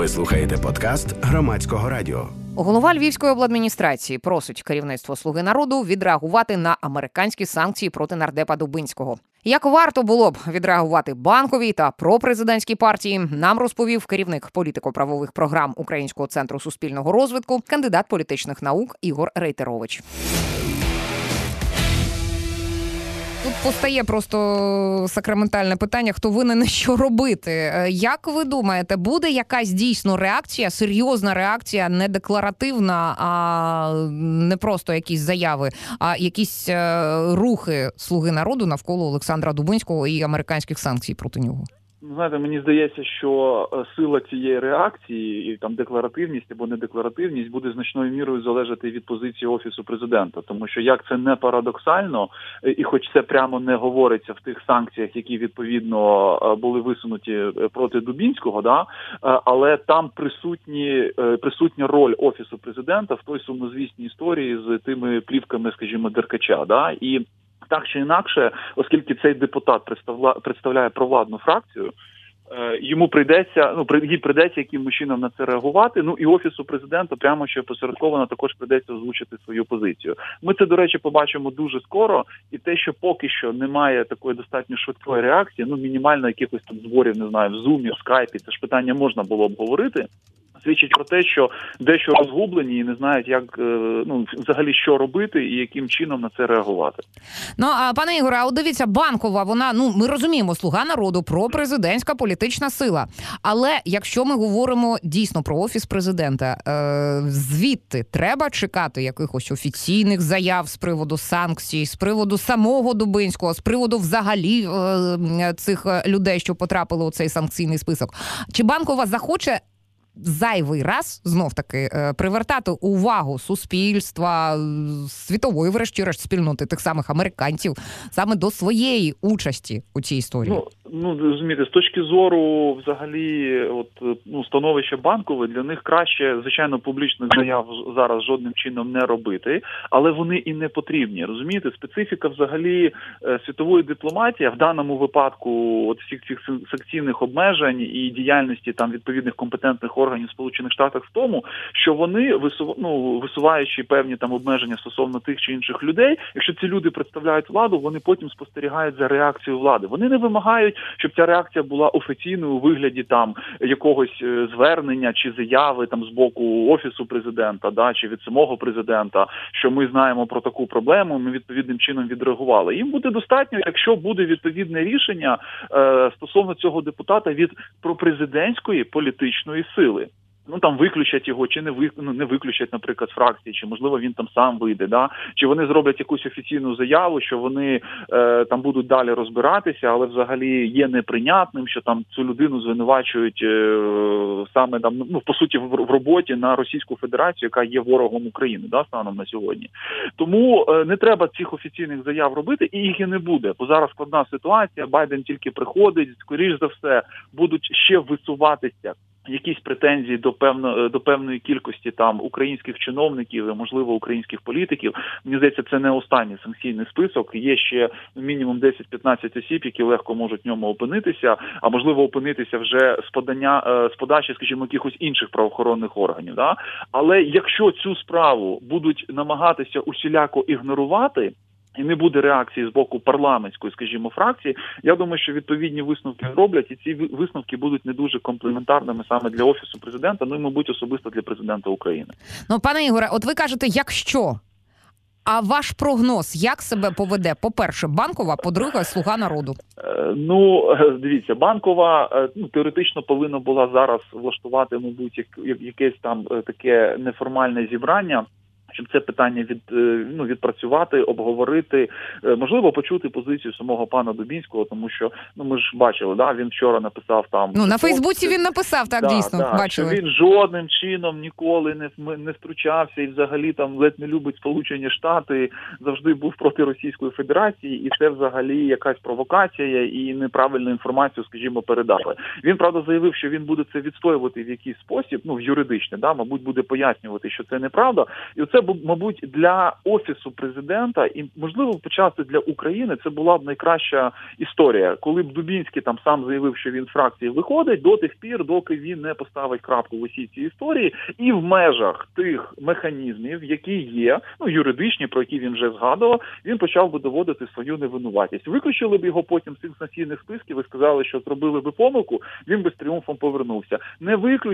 Ви слухаєте подкаст Громадського радіо. Голова Львівської обладміністрації просить керівництво «Слуги народу» відреагувати на американські санкції проти нардепа Дубинського. Як варто було б відреагувати Банковій та пропрезидентській партії, нам розповів керівник політико-правових програм Українського центру суспільного розвитку, кандидат політичних наук Ігор Рейтерович. Тут постає просто сакраментальне питання, хто винен, що робити. Як ви думаєте, буде якась дійсно реакція, серйозна реакція, не декларативна, а не просто якісь заяви, а якісь рухи «Слуги народу» навколо Олександра Дубинського і американських санкцій проти нього? Знаєте, мені здається, що сила цієї реакції, і там декларативність або недекларативність, буде значною мірою залежати від позиції Офісу Президента. Тому що, як це не парадоксально, і хоч це прямо не говориться в тих санкціях, які, відповідно, були висунуті проти Дубінського, да, але там присутня роль Офісу Президента в той сумнозвісній історії з тими плівками, скажімо, Деркача. Да, і так чи інакше, оскільки цей депутат представляє провладну фракцію, їй прийдеться якимось чином на це реагувати, і Офісу Президента прямо чи опосередковано також прийдеться озвучити свою позицію. Ми це, до речі, побачимо дуже скоро, і те, що поки що немає такої достатньо швидкої реакції, мінімально якихось там зборів, не знаю, в Zoom, в Skype, це ж питання можна було обговорити, свідчить про те, що дещо розгублені і не знають, як взагалі що робити і яким чином на це реагувати. Пане Ігоре, а дивіться, Банкова, вона, ми розуміємо, «Слуга народу», пропрезидентська політична сила. Але якщо ми говоримо дійсно про Офіс Президента, звідти треба чекати якихось офіційних заяв з приводу санкцій, з приводу самого Дубинського, з приводу взагалі цих людей, що потрапили у цей санкційний список. Чи Банкова захоче зайвий раз, знов-таки, привертати увагу суспільства, світової, врешті-решт, спільноти тих самих американців саме до своєї участі у цій історії? Розумієте, з точки зору, взагалі, становища Банкової, для них краще, звичайно, публічних заяв зараз жодним чином не робити, але вони і не потрібні. Розумієте, специфіка, взагалі, світової дипломатії, в даному випадку, всіх цих санкційних обмежень і діяльності там відповідних компетентних органів Сполучених Штатів в тому, що вони, висуваючи певні там обмеження стосовно тих чи інших людей, якщо ці люди представляють владу, вони потім спостерігають за реакцією влади. Вони не вимагають, щоб ця реакція була офіційною у вигляді там якогось звернення чи заяви там з боку Офісу Президента, да, чи від самого президента, що ми знаємо про таку проблему, ми відповідним чином відреагували. Їм буде достатньо, якщо буде відповідне рішення стосовно цього депутата від пропрезидентської політичної сили. Там виключать його, чи не виключать, наприклад, з фракції, чи, можливо, він там сам вийде, да? Чи вони зроблять якусь офіційну заяву, що вони там будуть далі розбиратися, але взагалі є неприйнятним, що там цю людину звинувачують саме там, по суті, в роботі на Російську Федерацію, яка є ворогом України, да, станом на сьогодні. Тому не треба цих офіційних заяв робити, і їх і не буде, бо зараз складна ситуація, Байден тільки приходить, скоріш за все, будуть ще висуватися якісь претензії до певної кількості там українських чиновників, можливо, українських політиків. Мені здається, це не останній санкційний список. Є ще мінімум 10-15 осіб, які легко можуть в ньому опинитися, а можливо опинитися вже з подачі, скажімо, якихось інших правоохоронних органів. Да? Але якщо цю справу будуть намагатися усіляко ігнорувати, і не буде реакції з боку парламентської, скажімо, фракції, я думаю, що відповідні висновки роблять, і ці висновки будуть не дуже комплементарними саме для Офісу Президента, і, мабуть, особисто для Президента України. Пане Ігоре, от ви кажете, якщо. А ваш прогноз, як себе поведе, по-перше, Банкова, по-друге, «Слуга народу»? Дивіться, Банкова теоретично повинна була зараз влаштувати, мабуть, якесь там таке неформальне зібрання, щоб це питання відпрацювати, обговорити, можливо, почути позицію самого пана Дубінського, тому що, ми ж бачили, да, він вчора написав там... на Фейсбуці він написав, так, дійсно, бачили. Що він жодним чином ніколи не втручався і взагалі там ледь не любить Сполучені Штати, завжди був проти Російської Федерації, і це взагалі якась провокація і неправильну інформацію, скажімо, передали. Він, правда, заявив, що він буде це відстоювати в якийсь спосіб, в юридичний, да, мабуть, буде пояснювати, що це неправда, і це це, мабуть, для Офісу президента і, можливо, почати для України це була б найкраща історія. Коли б Дубінський там сам заявив, що він з фракції виходить, до тих пір, доки він не поставить крапку в усій цій історії, і в межах тих механізмів, які є, юридичні, про які він вже згадував, він почав би доводити свою невинуватість. Виключили б його потім з цих санкційних списків і сказали, що зробили би помилку, він би з тріумфом повернувся. Не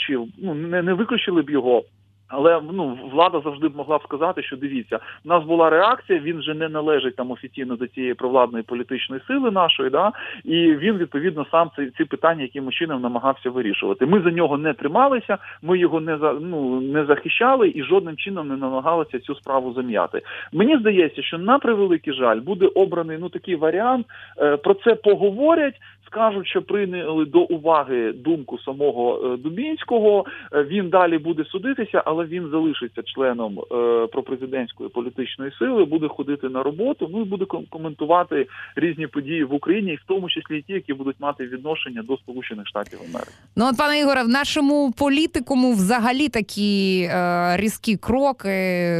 виключили б його. Але влада завжди б могла б сказати, що дивіться, в нас була реакція, він вже не належить там офіційно до цієї провладної політичної сили нашої, да, і він відповідно сам ці питання якимось чином намагався вирішувати. Ми за нього не трималися, ми його не захищали і жодним чином не намагалися цю справу зам'яти. Мені здається, що на превеликий жаль буде обраний такий варіант, про це поговорять, скажуть, що прийняли до уваги думку самого Дубінського, він далі буде судитися, але він залишиться членом пропрезидентської політичної сили, буде ходити на роботу, і буде коментувати різні події в Україні, і в тому числі ті, які будуть мати відношення до Сполучених Штатів Америки. От, пане Ігоре, в нашому політикуму взагалі такі різкі кроки,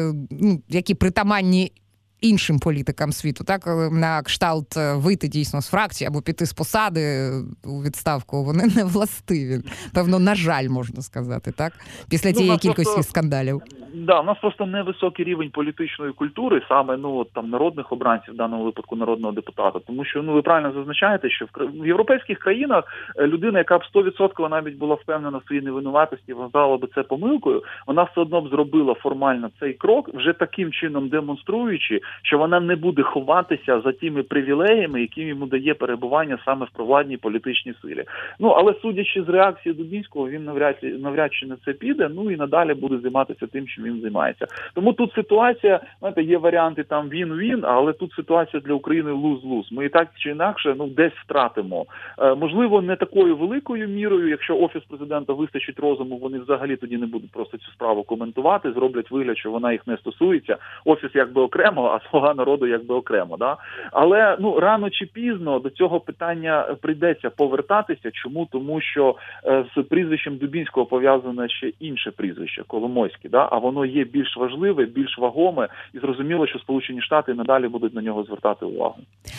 які притаманні іншим політикам світу, так, на кшталт вийти дійсно з фракції або піти з посади у відставку, вони не властиві. Певно, на жаль, можна сказати, так? Після тієї кількості скандалів. Да, у нас просто невисокий рівень політичної культури, саме народних обранців, в даному випадку народного депутата. Тому що, ви правильно зазначаєте, що в європейських країнах людина, яка б 100% навіть була впевнена в своїй невинуватості, вважала би це помилкою, вона все одно б зробила формально цей крок, вже таким чином демонструючи, що вона не буде ховатися за тими привілеями, які йому дає перебування саме в провладній політичній силі. Але судячи з реакції Дубінського, він навряд чи на це піде, і надалі буде займатися тим, що він займається. Тому тут ситуація, є варіанти там він-він, але тут ситуація для України луз-луз. Ми і так чи інакше, десь втратимо. Можливо, не такою великою мірою, якщо Офіс президента вистачить розуму, вони взагалі тоді не будуть просто цю справу коментувати, зроблять вигляд, що вона їх не стосується. Офіс якби окремо, а Слуга народу якби окремо. Да? Але рано чи пізно до цього питання прийдеться повертатися. Чому? Тому що з прізвищем Дубінського пов'язане ще інше прізвище, Коломойське, да? А воно є більш важливе, більш вагоме, і зрозуміло, що Сполучені Штати надалі будуть на нього звертати увагу.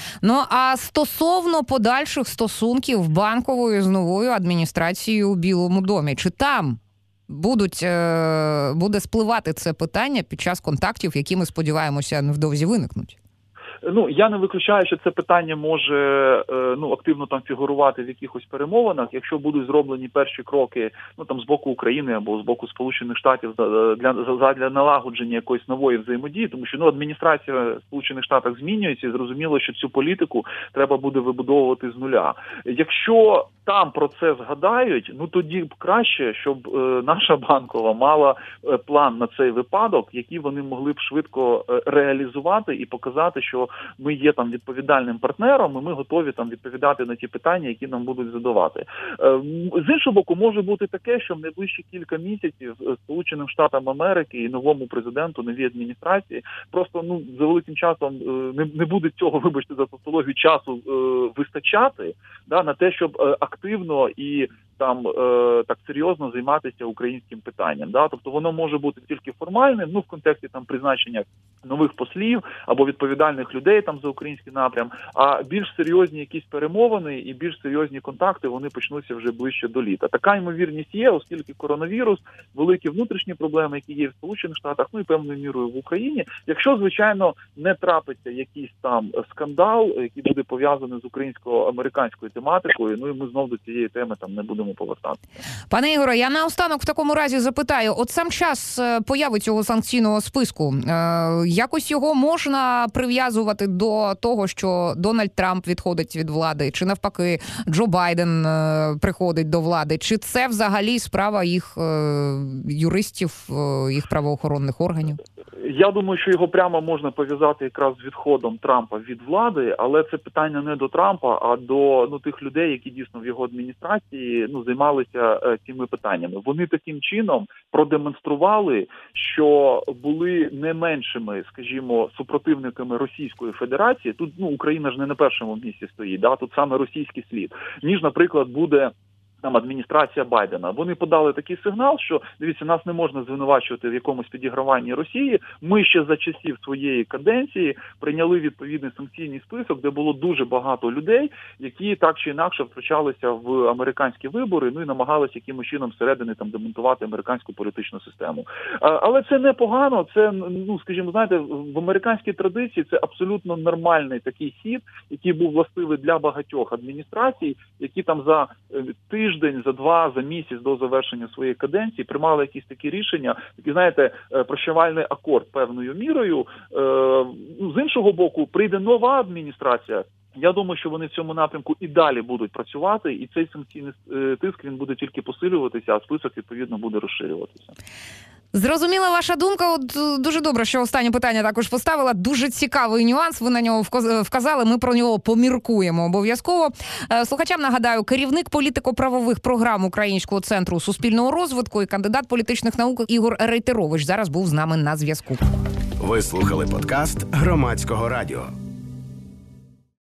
А стосовно подальших стосунків Банкової з новою адміністрацією у Білому домі, чи там буде спливати це питання під час контактів, які, ми сподіваємося, невдовзі виникнуть? Я не виключаю, що це питання може активно там фігурувати в якихось перемовинах, якщо будуть зроблені перші кроки з боку України або з боку Сполучених Штатів для налагодження якоїсь нової взаємодії, тому що адміністрація в Сполучених Штатах змінюється, і зрозуміло, що цю політику треба буде вибудовувати з нуля. Якщо там про це згадають, тоді б краще, щоб наша Банкова мала план на цей випадок, який вони могли б швидко реалізувати і показати, що ми є там відповідальним партнером, і ми готові там відповідати на ті питання, які нам будуть задавати. З іншого боку, може бути таке, що в найближчі кілька місяців Сполученим Штатам Америки і новому президенту, новій адміністрації просто за великим часом не буде цього, вибачте за тавтологію, часу вистачати на те, щоб активно і так серйозно займатися українським питанням. Тобто воно може бути тільки формальним, в контексті призначення нових послів або відповідальних людей за український напрям, а більш серйозні якісь перемовини і більш серйозні контакти, вони почнуться вже ближче до літа. Така ймовірність є, оскільки коронавірус, великі внутрішні проблеми, які є в Сполучених Штатах, і певною мірою в Україні. Якщо, звичайно, не трапиться якийсь скандал, який буде пов'язаний з українсько-американською тематикою, і ми знов до цієї теми не будемо повертатися. Пане Ігоре, я наостанок в такому разі запитаю, от сам час появи цього санкційного списку, якось його можна прив'язувати до того, що Дональд Трамп відходить від влади, чи навпаки Джо Байден приходить до влади, чи це взагалі справа їх юристів, їх правоохоронних органів? Я думаю, що його прямо можна пов'язати якраз з відходом Трампа від влади, але це питання не до Трампа, а до тих людей, які дійсно в його адміністрації займалися цими питаннями. Вони таким чином продемонстрували, що були не меншими, скажімо, супротивниками Російської Федерації. Тут Україна ж не на першому місці стоїть, тут саме російський слід, ніж, наприклад, буде там адміністрація Байдена. Вони подали такий сигнал, що, дивіться, нас не можна звинувачувати в якомусь підіграванні Росії. Ми ще за часів своєї каденції прийняли відповідний санкційний список, де було дуже багато людей, які так чи інакше втручалися в американські вибори, ну і намагалися якимось чином всередини там демонтувати американську політичну систему. Але це непогано, це, ну, скажімо, знаєте, в американській традиції це абсолютно нормальний такий хід, який був властивий для багатьох адміністрацій, які там за тиждень, за два, за місяць до завершення своєї каденції приймали якісь такі рішення, такі, знаєте, прощавальний акорд певною мірою. З іншого боку, прийде нова адміністрація. Я думаю, що вони в цьому напрямку і далі будуть працювати, і цей санкційний тиск, він буде тільки посилюватися, а список, відповідно, буде розширюватися. Зрозуміла ваша думка. От дуже добре, що останнє питання також поставила. Дуже цікавий нюанс, ви на нього вказали, ми про нього поміркуємо обов'язково. Слухачам нагадаю, керівник політико-правових програм Українського центру суспільного розвитку і кандидат політичних наук Ігор Рейтерович зараз був з нами на зв'язку. Ви слухали подкаст Громадського радіо.